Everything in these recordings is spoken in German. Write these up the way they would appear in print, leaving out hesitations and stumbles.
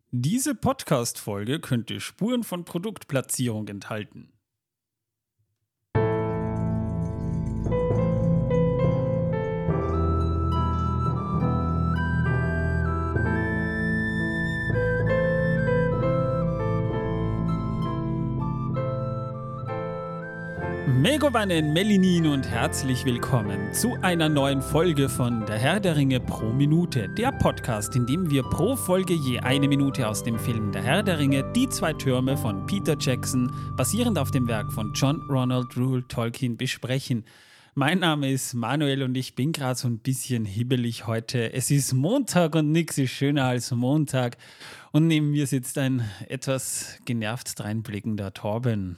Diese Podcast-Folge könnte Spuren von Produktplatzierung enthalten. Megowannen, Melinin und herzlich willkommen zu einer neuen Folge von Der Herr der Ringe pro Minute, der Podcast, in dem wir pro Folge je eine Minute aus dem Film Der Herr der Ringe, Die zwei Türme von Peter Jackson, basierend auf dem Werk von John Ronald Reuel Tolkien, besprechen. Mein Name ist Manuel und ich bin gerade so ein bisschen hibbelig heute. Es ist Montag und nichts ist schöner als Montag. Und neben mir sitzt ein etwas genervt dreinblickender Torben.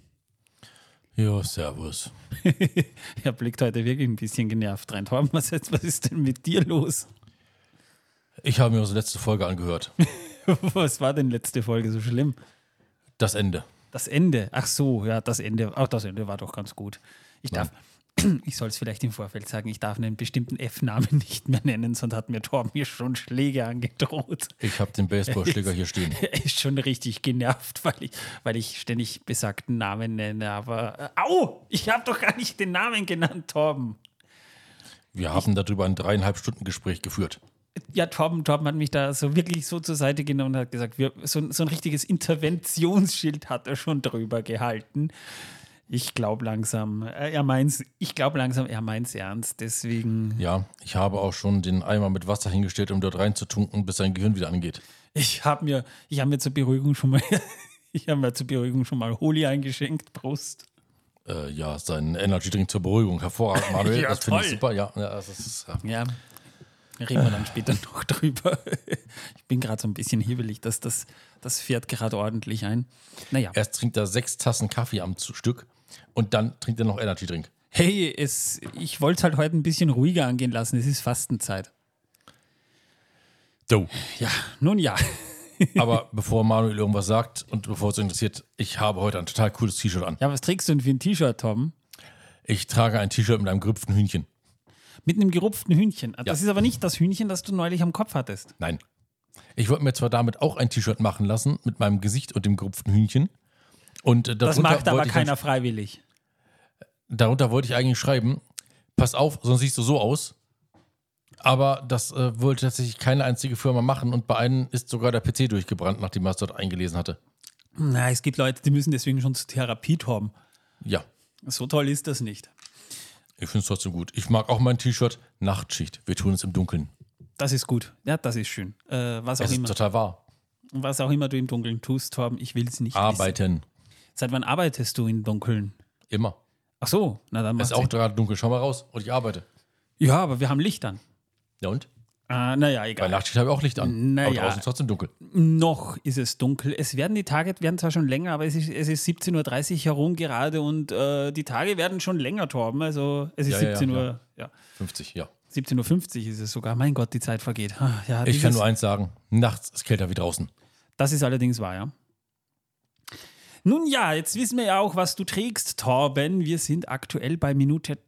Ja, servus. Er blickt heute wirklich ein bisschen genervt rein. Torben, was ist denn mit dir los? Ich habe mir unsere letzte Folge angehört. Was war denn letzte Folge so schlimm? Das Ende. Das Ende? Ach so, ja, das Ende. Ach, das Ende war doch ganz gut. Ich soll es vielleicht im Vorfeld sagen, ich darf einen bestimmten F-Namen nicht mehr nennen, sonst hat mir Torben hier schon Schläge angedroht. Ich habe den Baseballschläger hier stehen. Er ist schon richtig genervt, weil ich ständig besagten Namen nenne, aber au! Ich habe doch gar nicht den Namen genannt, Torben. Wir haben darüber ein 3,5 Stunden Gespräch geführt. Ja, Torben hat mich da so wirklich so zur Seite genommen und hat gesagt, so ein richtiges Interventionsschild hat er schon drüber gehalten. Ich glaube langsam, er meint's ernst, deswegen. Ja, ich habe auch schon den Eimer mit Wasser hingestellt, um dort reinzutunken, bis sein Gehirn wieder angeht. Ich habe mir zur Beruhigung schon mal Holi eingeschenkt, Prost. Ja, sein Energy Drink zur Beruhigung, hervorragend, Manuel, ja, das finde ich super. Ja, das ist, ja, reden wir dann später noch drüber. Ich bin gerade so ein bisschen hibbelig, das fährt gerade ordentlich ein. Naja. Erst trinkt er 6 Tassen Kaffee am Stück und dann trinkt er noch Energy Drink. Hey, ich wollte es halt heute ein bisschen ruhiger angehen lassen, es ist Fastenzeit. So. Ja, nun ja. Aber bevor Manuel irgendwas sagt und bevor es interessiert, ich habe heute ein total cooles T-Shirt an. Ja, was trägst du denn für ein T-Shirt, Tom? Ich trage ein T-Shirt mit einem gerupften Hühnchen. Mit einem gerupften Hühnchen? Ja. Das ist aber nicht das Hühnchen, das du neulich am Kopf hattest. Nein. Ich wollte mir zwar damit auch ein T-Shirt machen lassen, mit meinem Gesicht und dem gerupften Hühnchen. Und das macht aber keiner freiwillig. Darunter wollte ich eigentlich schreiben, pass auf, sonst siehst du so aus. Aber das wollte tatsächlich keine einzige Firma machen und bei einem ist sogar der PC durchgebrannt, nachdem er es dort eingelesen hatte. Na, es gibt Leute, die müssen deswegen schon zur Therapie, Tom. Ja. So toll ist das nicht. Ich finde es trotzdem gut. Ich mag auch mein T-Shirt Nachtschicht. Wir tun es im Dunkeln. Das ist gut. Ja, das ist schön. Es ist total wahr. Was auch immer du im Dunkeln tust, Torben, ich will es nicht Arbeiten. wissen. Seit wann arbeitest du im Dunkeln? Immer. Ach so, na dann Es ist auch gerade dunkel. Schau mal raus. Und ich arbeite. Ja, aber wir haben Licht an. Ja und? Naja, egal. Bei Nachtschicht habe ich auch Licht an. Aber draußen ist trotzdem dunkel. Noch ist es dunkel. Die Tage werden zwar schon länger, aber es ist 17.30 Uhr herum gerade und die Tage werden schon länger, Torben. Also es ist 17 Uhr. Ja. 50, ja. 17.50 Uhr ist es sogar. Mein Gott, die Zeit vergeht. Ja, ich kann nur eins sagen. Nachts ist kälter wie draußen. Das ist allerdings wahr, ja. Nun ja, jetzt wissen wir ja auch, was du trägst, Torben. Wir sind aktuell bei Minute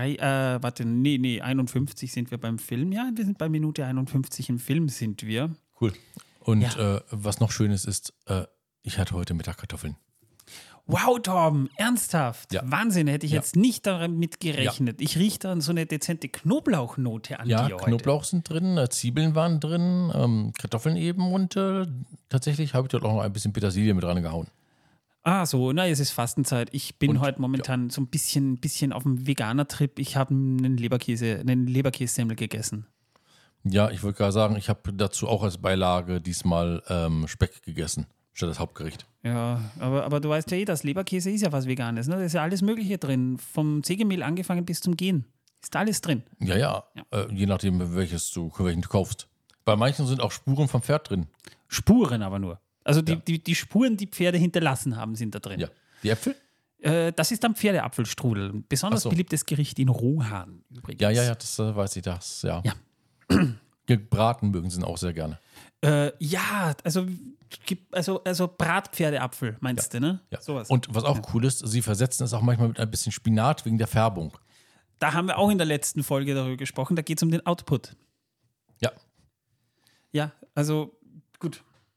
51 sind wir beim Film. Ja, wir sind bei Minute 51 im Film sind wir. Cool. Und was noch Schönes ist, ich hatte heute Mittag Kartoffeln. Wow, Torben, ernsthaft? Ja. Wahnsinn, hätte ich jetzt nicht damit gerechnet. Ja. Ich rieche da so eine dezente Knoblauchnote an dir heute. Ja, Knoblauch sind drin, Zwiebeln waren drin, Kartoffeln eben und tatsächlich habe ich dort auch noch ein bisschen Petersilie mit rangehauen. Ah, so, es ist Fastenzeit. Ich bin heute momentan so ein bisschen auf dem Veganer-Trip. Ich habe einen Leberkässemmel gegessen. Ja, ich wollte gerade sagen, ich habe dazu auch als Beilage diesmal Speck gegessen, statt das Hauptgericht. Ja, aber du weißt ja das Leberkäse ist ja was Veganes, ne? Da ist ja alles Mögliche drin, vom Sägemehl angefangen bis zum Gehen. Ist da alles drin. Ja. Je nachdem, welchen du kaufst. Bei manchen sind auch Spuren vom Pferd drin. Spuren aber nur. Also die Spuren, die Pferde hinterlassen haben, sind da drin. Ja. Die Äpfel? Das ist dann Pferdeapfelstrudel. Besonders beliebtes Gericht in Rohan übrigens. Ja, das weiß ich, das, ja. Gebraten mögen sie auch sehr gerne. Also Bratpferdeapfel, meinst du, ne? Ja. Sowas. Und was auch cool ist, sie versetzen es auch manchmal mit ein bisschen Spinat wegen der Färbung. Da haben wir auch in der letzten Folge darüber gesprochen, da geht es um den Output. Ja. Ja, also gut.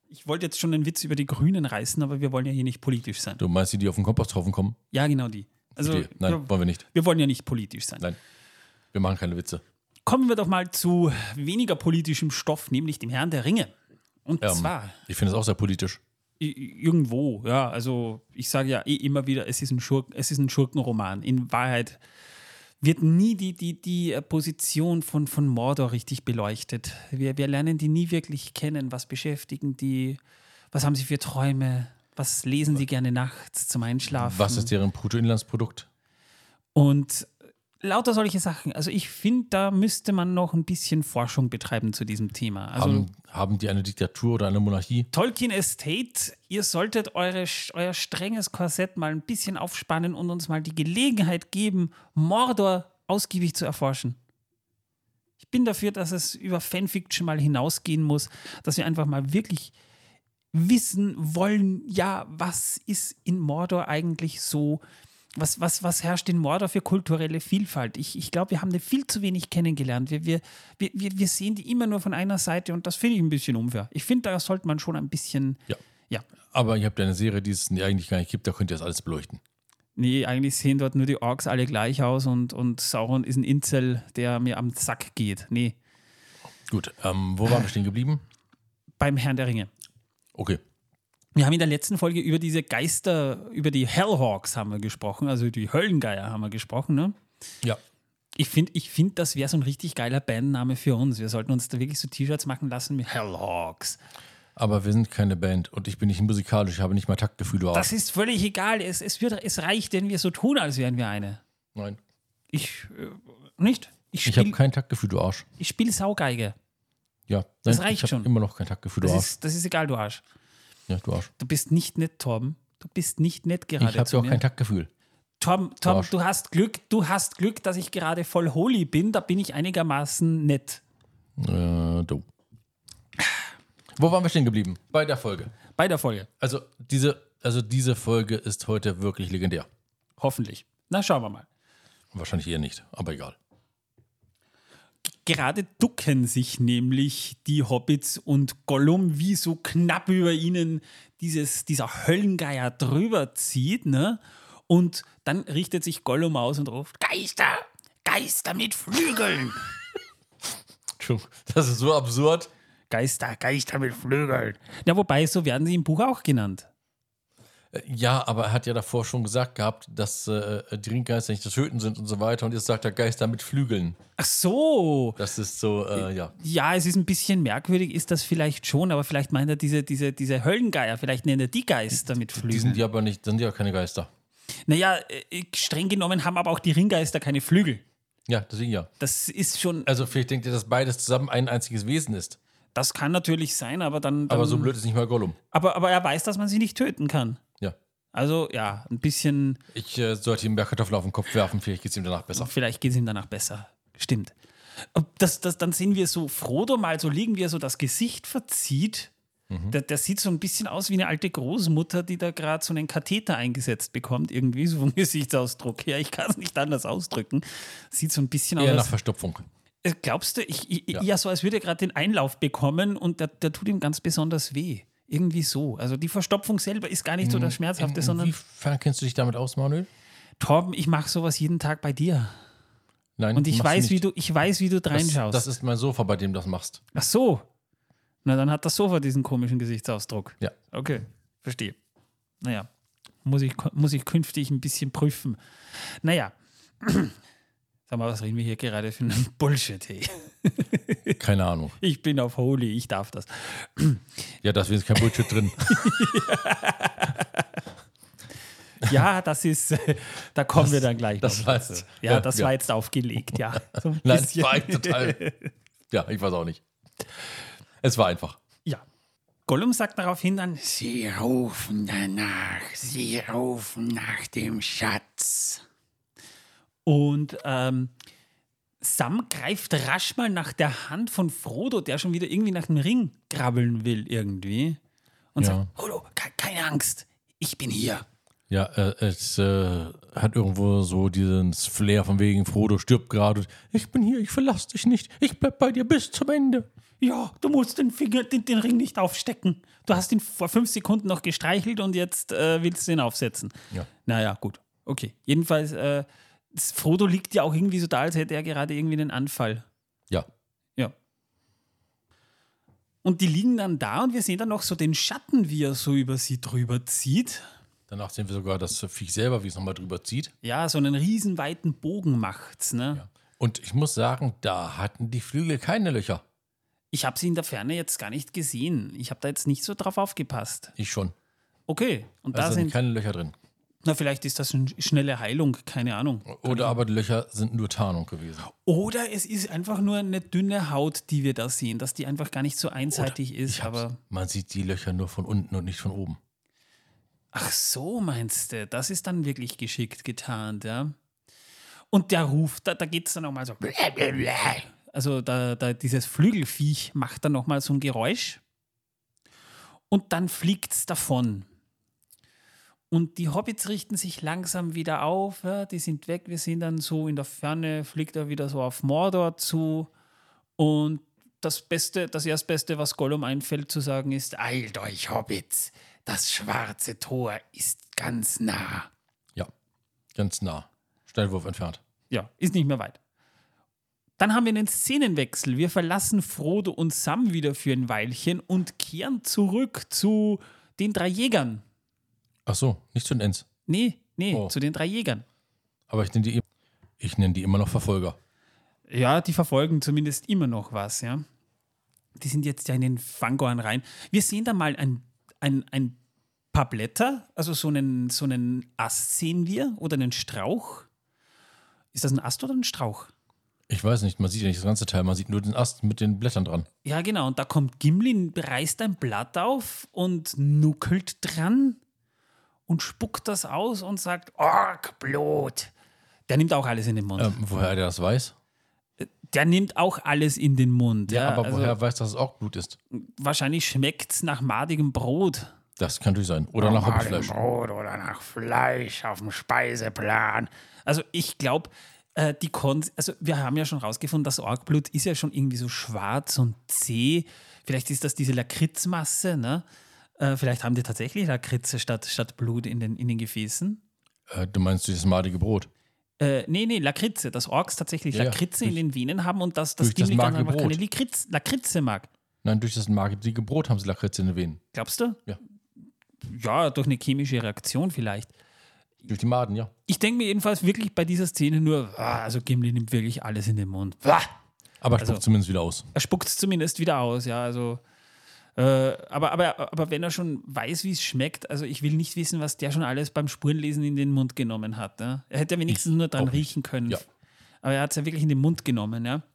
Ich wollte jetzt schon einen Witz über die Grünen reißen, aber wir wollen ja hier nicht politisch sein. Du meinst die auf den Komposthaufen kommen? Ja, genau die. Also, Nein, wollen wir nicht. Wir wollen ja nicht politisch sein. Nein, wir machen keine Witze. Kommen wir doch mal zu weniger politischem Stoff, nämlich dem Herrn der Ringe. Und zwar... Ich finde es auch sehr politisch. Irgendwo, ja. Also ich sage ja immer wieder, es ist ein Schurkenroman. In Wahrheit wird nie die Position von Mordor richtig beleuchtet. Wir lernen die nie wirklich kennen. Was beschäftigen die? Was haben sie für Träume? Was lesen sie gerne nachts zum Einschlafen? Was ist deren Bruttoinlandsprodukt? Und lauter solche Sachen. Also ich finde, da müsste man noch ein bisschen Forschung betreiben zu diesem Thema. Also haben die eine Diktatur oder eine Monarchie? Tolkien Estate, ihr solltet euer strenges Korsett mal ein bisschen aufspannen und uns mal die Gelegenheit geben, Mordor ausgiebig zu erforschen. Ich bin dafür, dass es über Fanfiction mal hinausgehen muss, dass wir einfach mal wirklich wissen wollen, ja, was ist in Mordor eigentlich so, was herrscht in Mordor für kulturelle Vielfalt? Ich glaube, wir haben die viel zu wenig kennengelernt. Wir sehen die immer nur von einer Seite und das finde ich ein bisschen unfair. Ich finde, da sollte man schon ein bisschen... Ja. Aber ihr habt ja eine Serie, die es eigentlich gar nicht gibt, da könnt ihr das alles beleuchten. Nee, eigentlich sehen dort nur die Orks alle gleich aus und Sauron ist ein Incel, der mir am Sack geht. Nee. Gut, wo waren wir stehen geblieben? Beim Herrn der Ringe. Okay. Wir haben in der letzten Folge über diese Geister, über die Hellhawks haben wir gesprochen, also die Höllengeier haben wir gesprochen, ne? Ja. Ich find, das wäre so ein richtig geiler Bandname für uns. Wir sollten uns da wirklich so T-Shirts machen lassen mit Hellhawks. Aber wir sind keine Band und ich bin nicht musikalisch, ich habe nicht mal Taktgefühl. Das ist völlig egal. Es reicht, wenn wir so tun, als wären wir eine. Nein. Nicht? Ich habe kein Taktgefühl, du Arsch. Ich spiele Saugeige. Ja, das reicht schon. Ich habe immer noch kein Taktgefühl, du Arsch. Das ist egal, du Arsch. Ja, du Arsch. Du bist nicht nett, Torben. Du bist nicht nett gerade. Ich habe ja auch kein Taktgefühl. Torben, du hast Glück, dass ich gerade voll holy bin. Da bin ich einigermaßen nett. Du. Wo waren wir stehen geblieben? Bei der Folge. Also diese Folge ist heute wirklich legendär. Hoffentlich. Na, schauen wir mal. Wahrscheinlich eher nicht, aber egal. Gerade ducken sich nämlich die Hobbits und Gollum, wie so knapp über ihnen dieser Höllengeier drüber zieht, ne? Und dann richtet sich Gollum aus und ruft: Geister mit Flügeln! Das ist so absurd. Geister mit Flügeln. Ja, wobei, so werden sie im Buch auch genannt. Ja, aber er hat ja davor schon gesagt gehabt, dass die Ringgeister nicht zu töten sind und so weiter. Und jetzt sagt er Geister mit Flügeln. Ach so. Das ist so, ja. Ja, es ist ein bisschen merkwürdig, ist das vielleicht schon, aber vielleicht meint er diese Höllengeier, vielleicht nennt er die Geister mit Flügeln. Die sind ja aber nicht, sind ja keine Geister. Naja, streng genommen haben aber auch die Ringgeister keine Flügel. Ja, deswegen ja. Das ist schon... Also vielleicht denkt ihr, dass beides zusammen ein einziges Wesen ist. Das kann natürlich sein, aber dann... Aber so blöd ist nicht mal Gollum. Aber er weiß, dass man sie nicht töten kann. Ja. Also, ja, ein bisschen... Ich sollte ihm Bergkartoffeln auf den Kopf werfen, vielleicht geht es ihm danach besser. Vielleicht geht es ihm danach besser. Stimmt. Dann sehen wir so Frodo mal so liegen, wie er so das Gesicht verzieht. Mhm. Der sieht so ein bisschen aus wie eine alte Großmutter, die da gerade so einen Katheter eingesetzt bekommt, irgendwie, so vom Gesichtsausdruck her. Ich kann es nicht anders ausdrücken. Sieht so ein bisschen aus. Eher nach Verstopfung. Glaubst du, ja, so als würde er gerade den Einlauf bekommen und der tut ihm ganz besonders weh. Irgendwie so. Also die Verstopfung selber ist gar nicht so das Schmerzhafte, sondern... Inwiefern kennst du dich damit aus, Manuel? Torben, ich mache sowas jeden Tag bei dir. Nein, und ich weiß, wie du reinschaust. Das ist mein Sofa, bei dem du das machst. Ach so. Na, dann hat das Sofa diesen komischen Gesichtsausdruck. Ja. Okay, verstehe. Naja, muss ich künftig ein bisschen prüfen. Naja. Sag mal, was reden wir hier gerade für einen Bullshit, hey? Keine Ahnung. Ich bin auf Holy, ich darf das. Ja, da ist kein Bullshit drin. Ja, das ist, da kommen wir dann gleich. Das war jetzt, das war jetzt aufgelegt, ja. So Nein, das war total. Ja, ich weiß auch nicht. Es war einfach. Ja. Gollum sagt daraufhin dann: Sie rufen nach dem Schatz. Und Sam greift rasch mal nach der Hand von Frodo, der schon wieder irgendwie nach dem Ring krabbeln will irgendwie. Und sagt: Frodo, keine Angst, ich bin hier. Ja, es hat irgendwo so dieses Flair von wegen, Frodo stirbt gerade. Ich bin hier, ich verlasse dich nicht. Ich bleib bei dir bis zum Ende. Ja, du musst den Ring nicht aufstecken. Du hast ihn vor 5 Sekunden noch gestreichelt und jetzt willst du ihn aufsetzen. Ja. Naja, gut. Okay. Jedenfalls, Frodo liegt ja auch irgendwie so da, als hätte er gerade irgendwie einen Anfall. Ja. Ja. Und die liegen dann da und wir sehen dann noch so den Schatten, wie er so über sie drüber zieht. Danach sehen wir sogar das Viech selber, wie es nochmal drüber zieht. Ja, so einen riesen weiten Bogen macht's, ne? Ja. Und ich muss sagen, da hatten die Flügel keine Löcher. Ich habe sie in der Ferne jetzt gar nicht gesehen. Ich habe da jetzt nicht so drauf aufgepasst. Ich schon. Okay. Und da Also sind sind, keine Löcher drin. na, vielleicht ist das eine schnelle Heilung, keine Ahnung. Oder aber die Löcher sind nur Tarnung gewesen. Oder es ist einfach nur eine dünne Haut, die wir da sehen, dass die einfach gar nicht so einseitig ist. Aber Man sieht die Löcher nur von unten und nicht von oben. ach so, meinst du? Das ist dann wirklich geschickt getarnt, ja. Und der Ruf, da geht es dann nochmal so. Also dieses Flügelviech macht dann nochmal so ein Geräusch. Und dann fliegt es davon. Und die Hobbits richten sich langsam wieder auf. Ja, die sind weg. Wir sehen dann so in der Ferne, fliegt er wieder so auf Mordor zu. Und das Erstbeste, was Gollum einfällt zu sagen, ist: Eilt euch, Hobbits. Das schwarze Tor ist ganz nah. Ja, ganz nah. Steilwurf entfernt. Ja, ist nicht mehr weit. Dann haben wir einen Szenenwechsel. Wir verlassen Frodo und Sam wieder für ein Weilchen und kehren zurück zu den 3 Jägern. Ach so, nicht zu den Ents. Nee, Oh. zu den 3 Jägern. Aber ich nenne die immer noch Verfolger. Ja, die verfolgen zumindest immer noch was, ja. Die sind jetzt ja in den Fangorn rein. Wir sehen da mal ein paar Blätter, also so einen Ast sehen wir oder einen Strauch. Ist das ein Ast oder ein Strauch? Ich weiß nicht, man sieht ja nicht das ganze Teil, man sieht nur den Ast mit den Blättern dran. Ja, genau. Und da kommt Gimli, reißt ein Blatt auf und nuckelt dran und spuckt das aus und sagt: Orkblut. Der nimmt auch alles in den Mund. Woher er das weiß? Der nimmt auch alles in den Mund. Ja, aber also woher weiß, dass es auch Blut ist? wahrscheinlich schmeckt es nach madigem Brot. Das kann natürlich sein. Oder nach Mal Hobbitfleisch. Brot oder nach Fleisch auf dem Speiseplan. Also ich glaube, wir haben ja schon rausgefunden, das Orkblut ist ja schon irgendwie so schwarz und zäh. Vielleicht ist das diese Lakritzmasse, ne? Vielleicht haben die tatsächlich Lakritze statt Blut in den Gefäßen. Du meinst dieses madige Brot? Nee, Lakritze. Dass Orks tatsächlich Ja, Lakritze in den Venen haben und dass das durch das Gimli dann madige einfach keine Brot. Lakritze mag. Nein, durch das madige Brot haben sie Lakritze in den Venen. Glaubst du? Ja. Ja, durch eine chemische Reaktion vielleicht. Durch die Maden, ja. Ich denke mir jedenfalls wirklich bei dieser Szene nur, also Gimli nimmt wirklich alles in den Mund. Aber spuckt zumindest wieder aus. Er spuckt es zumindest wieder aus, ja, also aber wenn er schon weiß, wie es schmeckt, also ich will nicht wissen, was der schon alles beim Spurenlesen in den Mund genommen hat. Ne? Er hätte ja wenigstens nur dran auch nicht. riechen können. Ja. Aber er hat es ja wirklich in den Mund genommen, ja.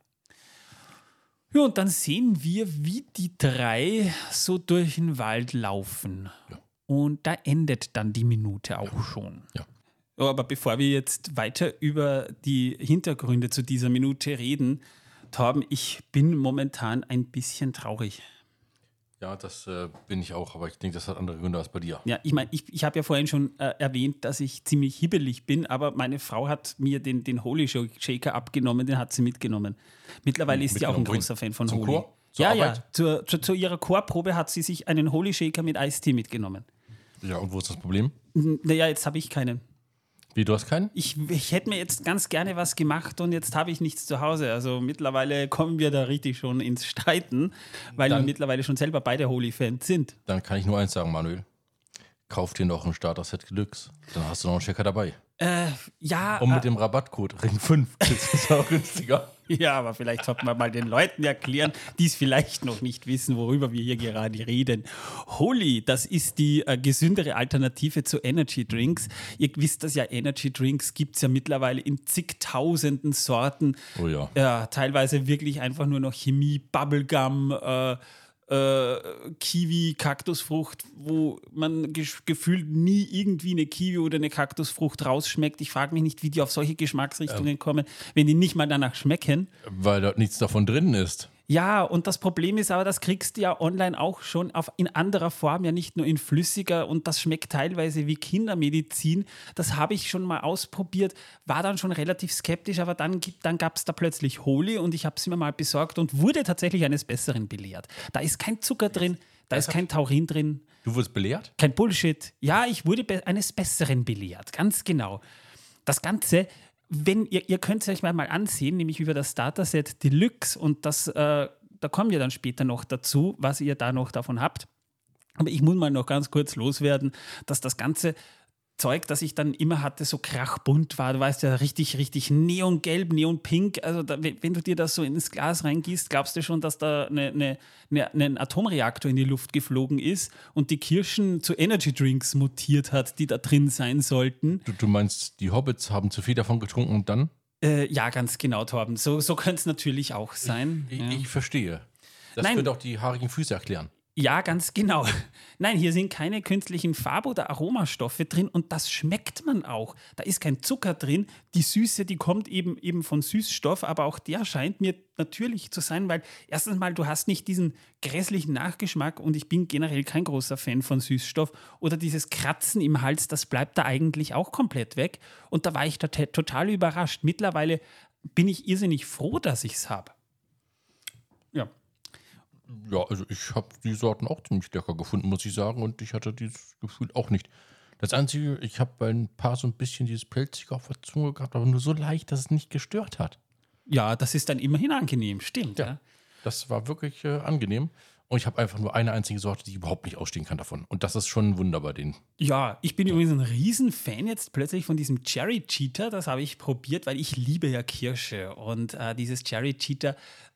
Ja, und dann sehen wir, wie die 3 so durch den Wald laufen. Ja. Und da endet dann die Minute auch schon. Ja. Ja, aber bevor wir jetzt weiter über die Hintergründe zu dieser Minute reden, Torben, ich bin momentan ein bisschen traurig. Ja, das bin ich auch, aber ich denke, das hat andere Gründe als bei dir. Ja, ich meine, ich habe ja vorhin schon erwähnt, dass ich ziemlich hibbelig bin, aber meine Frau hat mir den Holy Shaker abgenommen, den hat sie mitgenommen. Mittlerweile ist sie auch ein Mitgenommen? großer Fan von Zum Holy. Chor? Zur Ja, Arbeit? ja, zu ihrer Chorprobe hat sie sich einen Holy Shaker mit Eistee mitgenommen. Ja, und wo ist das Problem? Naja, jetzt habe ich keinen. Wie, du hast keinen? Ich hätte mir jetzt ganz gerne was gemacht und jetzt habe ich nichts zu Hause. Also mittlerweile kommen wir da richtig schon ins Streiten, weil wir mittlerweile schon selber beide Holy-Fans sind. Dann kann ich nur eins sagen, Manuel. Kauf dir noch ein Starter-Set Deluxe. Dann hast du noch einen Checker dabei. Ja, Und mit dem Rabattkode Ring5 ist es auch günstiger. ja, aber vielleicht sollten wir mal den Leuten erklären, die es vielleicht noch nicht wissen, worüber wir hier gerade reden. Holy, das ist die gesündere Alternative zu Energy Drinks. Ihr wisst das ja, Energy Drinks gibt es ja mittlerweile in zigtausenden Sorten. Oh ja. Ja, teilweise wirklich einfach nur noch Chemie, Bubblegum, Kiwi, Kaktusfrucht, wo man gefühlt nie irgendwie eine Kiwi oder eine Kaktusfrucht rausschmeckt. Ich frage mich nicht, wie die auf solche Geschmacksrichtungen kommen, wenn die nicht mal danach schmecken. Weil dort nichts davon drin ist. Ja, und das Problem ist aber, das kriegst du ja online auch schon in anderer Form, ja nicht nur in flüssiger, und das schmeckt teilweise wie Kindermedizin. Das habe ich schon mal ausprobiert, war dann schon relativ skeptisch, aber dann gab es da plötzlich Holy und ich habe es mir mal besorgt und wurde tatsächlich eines Besseren belehrt. Da ist kein Zucker drin, da ist kein Taurin drin. Du wurdest belehrt? Kein Bullshit. Ja, ich wurde eines Besseren belehrt, ganz genau. Das Ganze, wenn ihr könnt es euch mal ansehen, nämlich über das Dataset Deluxe, und da kommen wir dann später noch dazu, was ihr da noch davon habt. Aber ich muss mal noch ganz kurz loswerden, dass das ganze Zeug, das ich dann immer hatte, so krachbunt war. Du weißt ja, richtig, richtig neongelb, neonpink. Also wenn du dir das so ins Glas reingießt, glaubst du schon, dass da ein Atomreaktor in die Luft geflogen ist und die Kirschen zu Energy Drinks mutiert hat, die da drin sein sollten. Du meinst, die Hobbits haben zu viel davon getrunken und dann? Ja, ganz genau, Torben. So könnte es natürlich auch sein. Ich verstehe. Das würde auch die haarigen Füße erklären. Ja, ganz genau. Nein, hier sind keine künstlichen Farb- oder Aromastoffe drin und das schmeckt man auch. Da ist kein Zucker drin. Die Süße, die kommt eben von Süßstoff, aber auch der scheint mir natürlich zu sein, weil erstens mal, du hast nicht diesen grässlichen Nachgeschmack und ich bin generell kein großer Fan von Süßstoff oder dieses Kratzen im Hals, das bleibt da eigentlich auch komplett weg und da war ich total überrascht. Mittlerweile bin ich irrsinnig froh, dass ich es habe. Ja. Ja, also ich habe die Sorten auch ziemlich lecker gefunden, muss ich sagen. Und ich hatte dieses Gefühl auch nicht. Das Einzige, ich habe bei ein paar so ein bisschen dieses Pelzige auf der Zunge gehabt, aber nur so leicht, dass es nicht gestört hat. Ja, das ist dann immerhin angenehm, stimmt. Ja. Das war wirklich angenehm. Und ich habe einfach nur eine einzige Sorte, die ich überhaupt nicht ausstehen kann davon. Und das ist schon ein Wunder bei denen. Ja, ich bin übrigens ein Riesenfan jetzt plötzlich von diesem Cherry Cheetah. Das habe ich probiert, weil ich liebe ja Kirsche. Und dieses Cherry Cheetah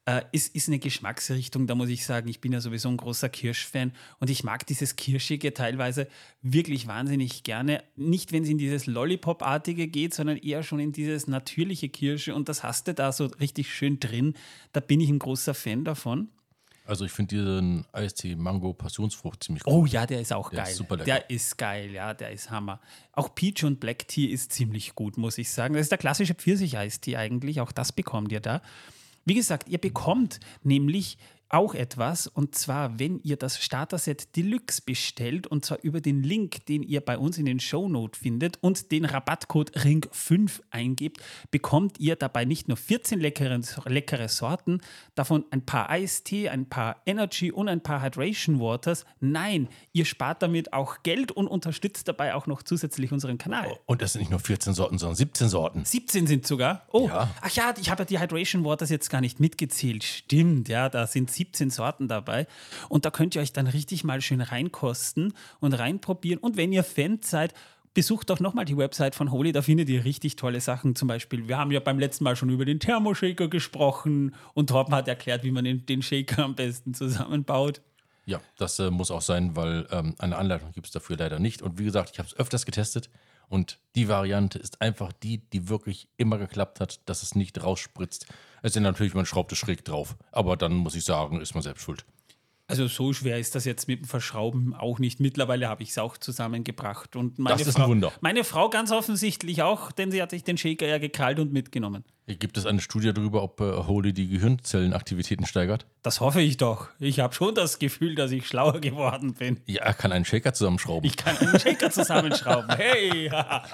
ist eine Geschmacksrichtung, da muss ich sagen, ich bin ja sowieso ein großer Kirschfan und ich mag dieses Kirschige teilweise wirklich wahnsinnig gerne. Nicht, wenn es in dieses Lollipop-artige geht, sondern eher schon in dieses natürliche Kirsche und das hast du da so richtig schön drin. Da bin ich ein großer Fan davon. Also ich finde diesen Eistee Mango Passionsfrucht ziemlich gut. Oh ja, der ist auch geil. Ist super lecker. Der ist geil, ja, der ist Hammer. Auch Peach und Black Tea ist ziemlich gut, muss ich sagen. Das ist der klassische Pfirsich-Eistee eigentlich, auch das bekommt ihr da. Wie gesagt, ihr bekommt nämlich auch etwas, und zwar, wenn ihr das Starter-Set Deluxe bestellt, und zwar über den Link, den ihr bei uns in den Shownotes findet und den Rabattcode RING5 eingebt, bekommt ihr dabei nicht nur 14 leckere Sorten, davon ein paar Eistee, ein paar Energy und ein paar Hydration Waters. Nein, ihr spart damit auch Geld und unterstützt dabei auch noch zusätzlich unseren Kanal. Und das sind nicht nur 14 Sorten, sondern 17 Sorten. 17 sind sogar. Oh, Ja. Ach ja, ich habe ja die Hydration Waters jetzt gar nicht mitgezählt. Stimmt, ja, da sind 17 Sorten dabei. Und da könnt ihr euch dann richtig mal schön reinkosten und reinprobieren. Und wenn ihr Fan seid, besucht doch nochmal die Website von Holy, da findet ihr richtig tolle Sachen. Zum Beispiel, wir haben ja beim letzten Mal schon über den Thermoshaker gesprochen und Torben hat erklärt, wie man den Shaker am besten zusammenbaut. Ja, das muss auch sein, weil eine Anleitung gibt es dafür leider nicht. Und wie gesagt, ich habe es öfters getestet und die Variante ist einfach die wirklich immer geklappt hat, dass es nicht rausspritzt. Es ist natürlich, man schraubt es schräg drauf. Aber dann muss ich sagen, ist man selbst schuld. Also so schwer ist das jetzt mit dem Verschrauben auch nicht. Mittlerweile habe ich es auch zusammengebracht. Und Das ist ein Wunder. Meine Frau ganz offensichtlich auch, denn sie hat sich den Shaker ja gekrallt und mitgenommen. Gibt es eine Studie darüber, ob Holy die Gehirnzellenaktivitäten steigert? Das hoffe ich doch. Ich habe schon das Gefühl, dass ich schlauer geworden bin. Ja, er kann einen Shaker zusammenschrauben. Ich kann einen Shaker zusammenschrauben. Hey!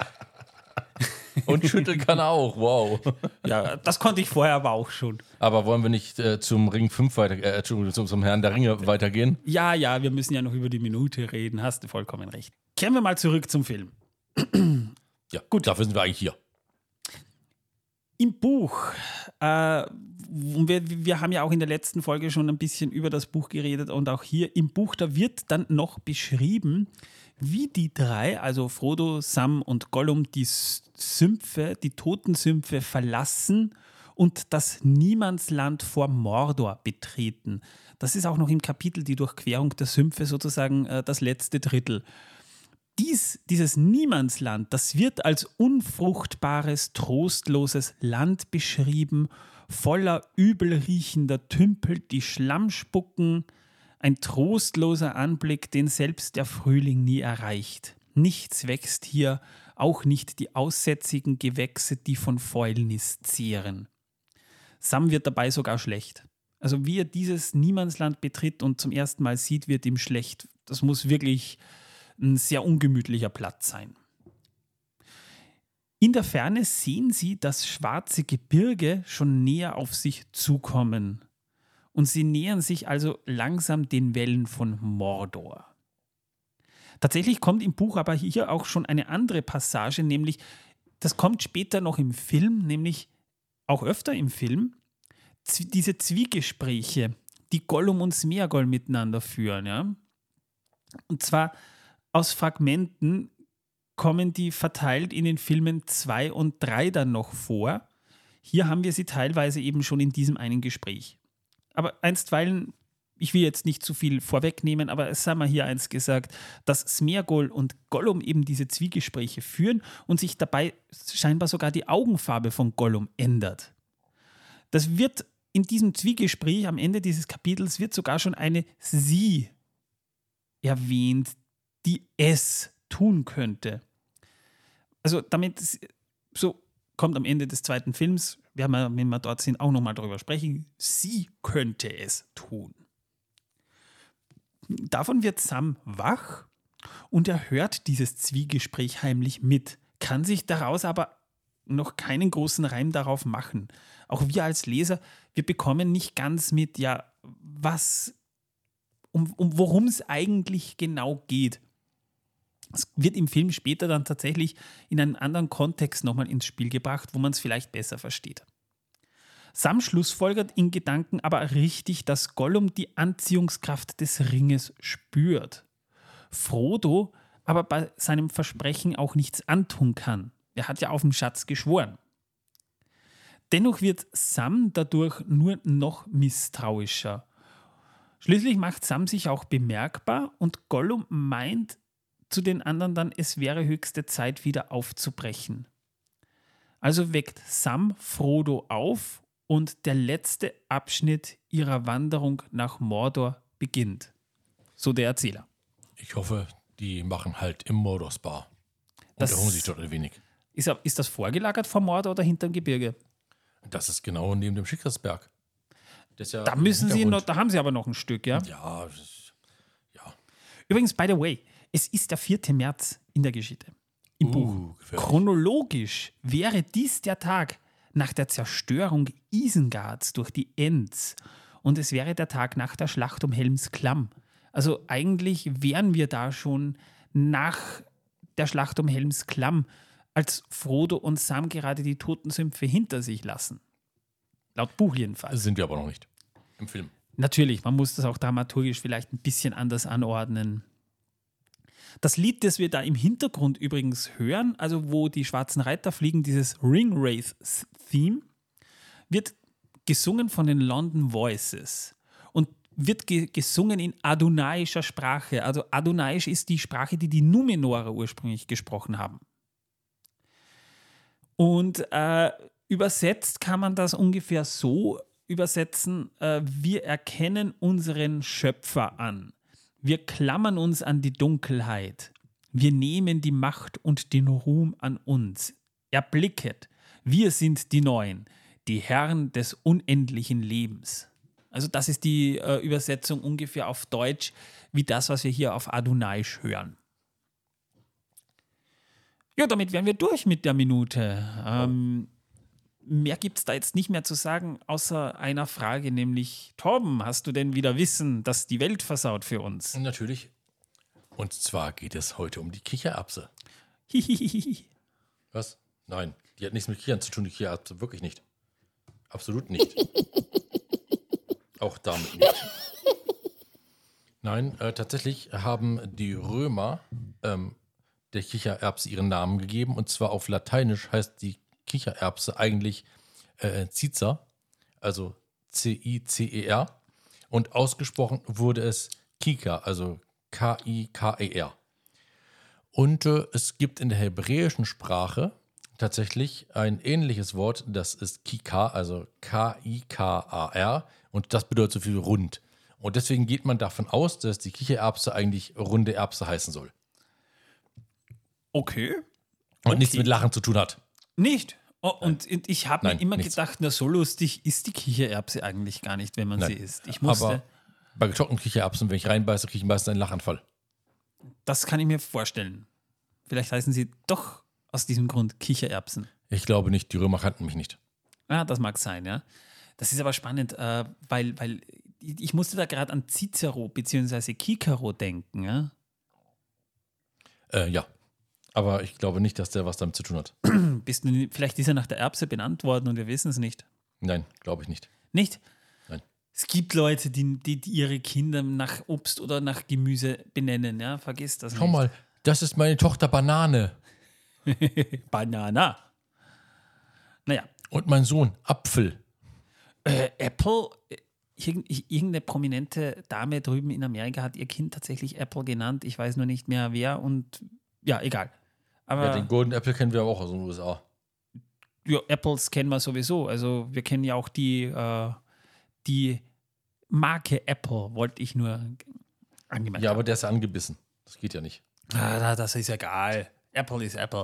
Und schütteln kann er auch, wow. Ja, das konnte ich vorher aber auch schon. Aber wollen wir nicht zum Ring 5 zum Herrn der Ringe weitergehen? Ja, wir müssen ja noch über die Minute reden. Hast du vollkommen recht. Kehren wir mal zurück zum Film. Ja, gut, dafür sind wir eigentlich hier. Im Buch, wir haben ja auch in der letzten Folge schon ein bisschen über das Buch geredet und auch hier im Buch, da wird dann noch beschrieben, wie die drei, also Frodo, Sam und Gollum, die Sümpfe, die Totensümpfe verlassen und das Niemandsland vor Mordor betreten. Das ist auch noch im Kapitel die Durchquerung der Sümpfe sozusagen das letzte Drittel. Dieses Niemandsland, das wird als unfruchtbares, trostloses Land beschrieben, voller übelriechender Tümpel, die Schlamm spucken, ein trostloser Anblick, den selbst der Frühling nie erreicht. Nichts wächst hier, auch nicht die aussätzigen Gewächse, die von Fäulnis zehren. Sam wird dabei sogar schlecht. Also wie er dieses Niemandsland betritt und zum ersten Mal sieht, wird ihm schlecht. Das muss wirklich ein sehr ungemütlicher Platz sein. In der Ferne sehen sie das schwarze Gebirge schon näher auf sich zukommen. Und sie nähern sich also langsam den Wällen von Mordor. Tatsächlich kommt im Buch aber hier auch schon eine andere Passage, nämlich, das kommt später noch im Film, nämlich auch öfter im Film, diese Zwiegespräche, die Gollum und Smeagol miteinander führen. Ja? Und zwar aus Fragmenten kommen die verteilt in den Filmen 2 und 3 dann noch vor. Hier haben wir sie teilweise eben schon in diesem einen Gespräch. Aber einstweilen, ich will jetzt nicht zu viel vorwegnehmen, aber es sei mal hier eins gesagt, dass Smeagol und Gollum eben diese Zwiegespräche führen und sich dabei scheinbar sogar die Augenfarbe von Gollum ändert. Das wird in diesem Zwiegespräch am Ende dieses Kapitels wird sogar schon eine Sie erwähnt, die es tun könnte. Also damit, so kommt am Ende des zweiten Films, werden wir, wenn wir dort sind, auch nochmal darüber sprechen, sie könnte es tun. Davon wird Sam wach und er hört dieses Zwiegespräch heimlich mit, kann sich daraus aber noch keinen großen Reim darauf machen. Auch wir als Leser, wir bekommen nicht ganz mit, ja, was, worum es eigentlich genau geht. Es wird im Film später dann tatsächlich in einem anderen Kontext nochmal ins Spiel gebracht, wo man es vielleicht besser versteht. Sam schlussfolgert in Gedanken aber richtig, dass Gollum die Anziehungskraft des Ringes spürt. Frodo aber bei seinem Versprechen auch nichts antun kann. Er hat ja auf den Schatz geschworen. Dennoch wird Sam dadurch nur noch misstrauischer. Schließlich macht Sam sich auch bemerkbar und Gollum meint zu den anderen dann, es wäre höchste Zeit, wieder aufzubrechen. Also weckt Sam Frodo auf und der letzte Abschnitt ihrer Wanderung nach Mordor beginnt. So der Erzähler. Ich hoffe, die machen halt im Mordor-Spa und erholen sich dort ein wenig. Ist das vorgelagert vor Mordor oder hinterm Gebirge? Das ist genau neben dem Schicksalsberg. Das ist ja Da müssen sie noch, da haben sie aber noch ein Stück, ja? Ja. Übrigens, by the way, es ist der 4. März in der Geschichte. Im Buch. Gefährlich. Chronologisch wäre dies der Tag nach der Zerstörung Isengards durch die Ents. Und es wäre der Tag nach der Schlacht um Helms Klamm. Also eigentlich wären wir da schon nach der Schlacht um Helms Klamm, als Frodo und Sam gerade die Totensümpfe hinter sich lassen. Laut Buch jedenfalls. Sind wir aber noch nicht im Film. Natürlich, man muss das auch dramaturgisch vielleicht ein bisschen anders anordnen. Das Lied, das wir da im Hintergrund übrigens hören, also wo die schwarzen Reiter fliegen, dieses Ringwraith-Theme, wird gesungen von den London Voices und wird gesungen in adonaiischer Sprache. Also adonaisch ist die Sprache, die die Numenorer ursprünglich gesprochen haben. Und übersetzt kann man das ungefähr so übersetzen, wir erkennen unseren Schöpfer an. Wir klammern uns an die Dunkelheit. Wir nehmen die Macht und den Ruhm an uns. Erblicket, wir sind die Neuen, die Herren des unendlichen Lebens. Also das ist die Übersetzung ungefähr auf Deutsch, wie das, was wir hier auf Adonaisch hören. Ja, damit wären wir durch mit der Minute. Mehr gibt es da jetzt nicht mehr zu sagen, außer einer Frage, nämlich, Torben, hast du denn wieder Wissen, das die Welt versaut für uns? Natürlich. Und zwar geht es heute um die Kichererbse. Hihihihi. Was? Nein, die hat nichts mit Kichern zu tun, die Kichererbse. Wirklich nicht. Absolut nicht. Auch damit nicht. Nein, tatsächlich haben die Römer der Kichererbse ihren Namen gegeben. Und zwar auf Lateinisch heißt die Kichererbse eigentlich Cicer, also C-I-C-E-R. Und ausgesprochen wurde es Kika, also K-I-K-E-R. Und es gibt in der hebräischen Sprache tatsächlich ein ähnliches Wort, das ist Kika, also K-I-K-A-R. Und das bedeutet so viel rund. Und deswegen geht man davon aus, dass die Kichererbse eigentlich runde Erbse heißen soll. Okay. Und nichts mit Lachen zu tun hat. Nicht? Oh, und ich habe mir Nein, immer nichts. gedacht, na so lustig ist die Kichererbse eigentlich gar nicht, wenn man sie isst. Ich musste, Aber bei getrockneten Kichererbsen, wenn ich reinbeiße, kriege ich meistens einen Lachanfall. das kann ich mir vorstellen. Vielleicht heißen sie doch aus diesem Grund Kichererbsen. Ich glaube nicht, die Römer kannten mich nicht. Ja, das mag sein, ja. Das ist aber spannend, weil ich musste da gerade an Cicero bzw. Cicero denken, ja. Ja. Aber ich glaube nicht, dass der was damit zu tun hat. Vielleicht ist er nach der Erbse benannt worden und wir wissen es nicht. Nein, glaube ich nicht. Nicht? Nein. Es gibt Leute, die ihre Kinder nach Obst oder nach Gemüse benennen, ja. Vergiss das Schau nicht. mal, das ist meine Tochter Banane. Banana. Naja, Und mein Sohn Apfel. Apple, irgendeine prominente Dame drüben in Amerika hat ihr Kind tatsächlich Apple genannt. Ich weiß nur nicht mehr wer und ja, egal. Aber Ja, den Golden Apple kennen wir aber auch aus den USA. ja, Apples kennen wir sowieso. Also wir kennen ja auch die Marke Apple, wollte ich nur angemerkt Ja, haben. aber der ist ja angebissen. Das geht ja nicht. Das ist egal. Apple ist Apple.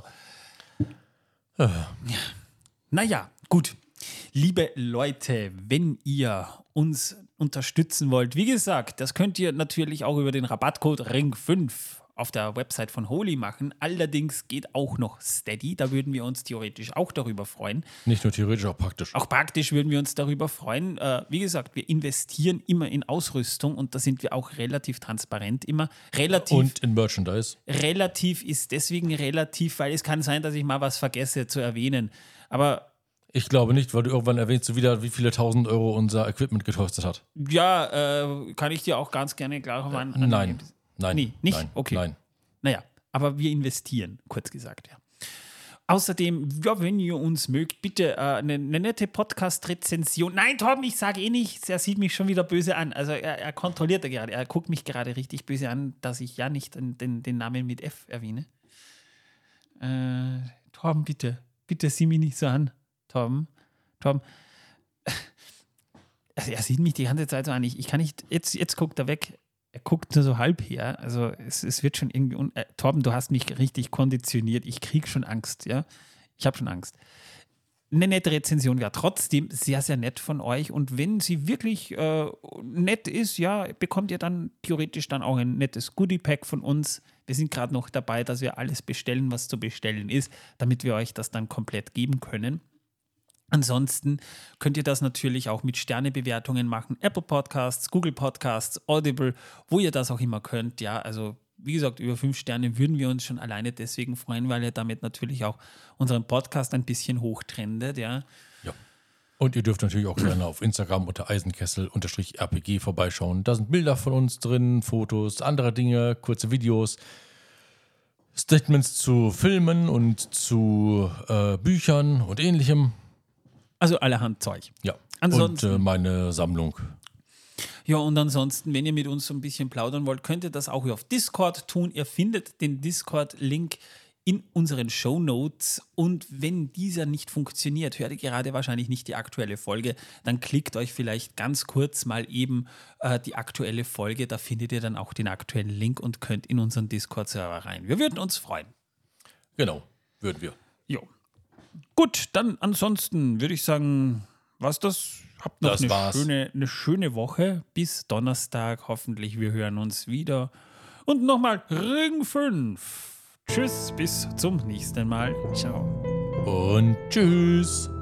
Naja, gut. Liebe Leute, wenn ihr uns unterstützen wollt, wie gesagt, das könnt ihr natürlich auch über den Rabattcode RING5 auf der Website von Holy machen. Allerdings geht auch noch Steady, da würden wir uns theoretisch auch darüber freuen. Nicht nur theoretisch, auch praktisch. Auch praktisch würden wir uns darüber freuen. Wie gesagt, wir investieren immer in Ausrüstung und da sind wir auch relativ transparent immer. Und in Merchandise. Relativ ist deswegen relativ, weil es kann sein, dass ich mal was vergesse zu erwähnen. Aber Ich glaube nicht, weil du irgendwann erwähnst, wieder, wie viele 1.000 Euro unser Equipment gekostet hat. ja, kann ich dir auch ganz gerne klar an. Nein. Nein. Nee, nicht? Nein. Okay. Nein. Naja, aber wir investieren, kurz gesagt, ja. Außerdem, ja, wenn ihr uns mögt, bitte eine nette Podcast-Rezension. Nein, Torben, ich sage eh nichts. Er sieht mich schon wieder böse an. Also er kontrolliert ja gerade. Er guckt mich gerade richtig böse an, dass ich ja nicht den Namen mit F erwähne. Torben, bitte. Bitte sieh mich nicht so an. Torben. Also er sieht mich die ganze Zeit so an. Ich kann nicht. Jetzt guckt er weg. Er guckt nur so halb her. Also es wird schon irgendwie. Torben, du hast mich richtig konditioniert. Ich kriege schon Angst, ja. Ich habe schon Angst. Eine nette Rezension wäre trotzdem sehr, sehr nett von euch. Und wenn sie wirklich nett ist, ja, bekommt ihr dann theoretisch dann auch ein nettes Goodie-Pack von uns. Wir sind gerade noch dabei, dass wir alles bestellen, was zu bestellen ist, damit wir euch das dann komplett geben können. Ansonsten könnt ihr das natürlich auch mit Sternebewertungen machen. Apple Podcasts, Google Podcasts, Audible, wo ihr das auch immer könnt. Ja, also wie gesagt, über 5 Sterne würden wir uns schon alleine deswegen freuen, weil ihr damit natürlich auch unseren Podcast ein bisschen hochtrendet. Ja. Ja. Und ihr dürft natürlich auch gerne auf Instagram unter Eisenkessel_RPG vorbeischauen. Da sind Bilder von uns drin, Fotos, andere Dinge, kurze Videos, Statements zu Filmen und zu Büchern und ähnlichem. Also allerhand Zeug. Ja. Ansonsten- Und meine Sammlung. Ja, und ansonsten, wenn ihr mit uns so ein bisschen plaudern wollt, könnt ihr das auch auf Discord tun. Ihr findet den Discord-Link in unseren Shownotes. Und wenn dieser nicht funktioniert, hört ihr gerade wahrscheinlich nicht die aktuelle Folge, dann klickt euch vielleicht ganz kurz mal eben die aktuelle Folge. Da findet ihr dann auch den aktuellen Link und könnt in unseren Discord-Server rein. Wir würden uns freuen. Genau, würden wir. Jo. Gut, dann ansonsten würde ich sagen, was das? Habt noch Das war's. eine schöne Woche. Bis Donnerstag. Hoffentlich, wir hören uns wieder. Und nochmal Ring 5. Tschüss, bis zum nächsten Mal. Ciao. Und tschüss.